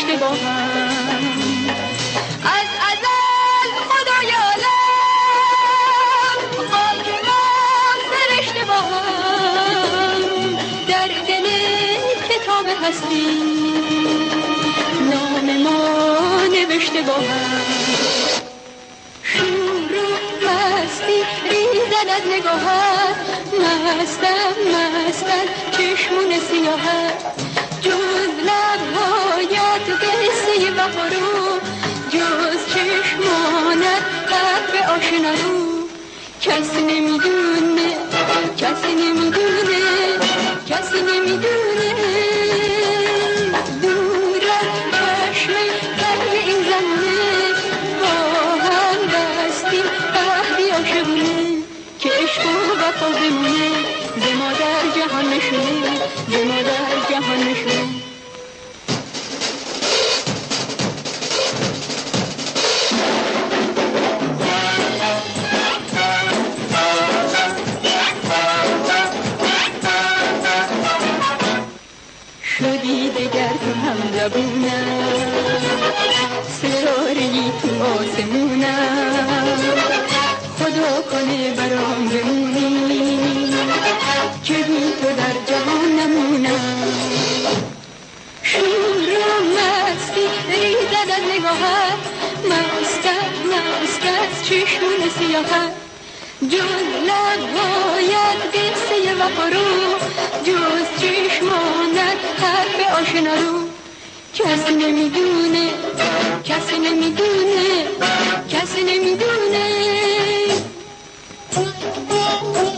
نوشته با هم از ازل خدای عالم خاک ما سرشته با هم در دل کتاب هستی نام ما نوشته با هم شور و مستی ریزد از نگاهت مستن چشمون سیاهت جز لبهایت قصه وفارو جز چشمانت حرف آشنا رو کسی نمیدونه دور از چشم قلب این زمونه با هم بستیم عهدی عاشقونه که عشق و وفا بمونه ز ما در جهان نشونه شدی دگر تو هم زبونم ستاره‌ای تو آسمونم خدا کنه برام بمونی که بی تو در جهان نمونم شور و مستی ریزد از نگاهت مست از چشمون سیاهت جز لبهایت قصه وفا رو جز چشمانت حرف آشنا رو کسی نمیدونه